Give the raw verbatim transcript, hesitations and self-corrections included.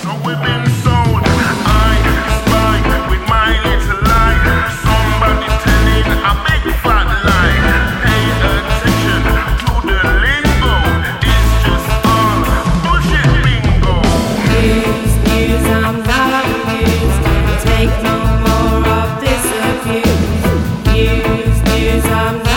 So we've been sold. I spy with my little light. Somebody telling a big fat lie. Pay attention to the lingo. It's just all bullshit bingo. News, news, I'm not amused. Take no more of this abuse. News, news, I'm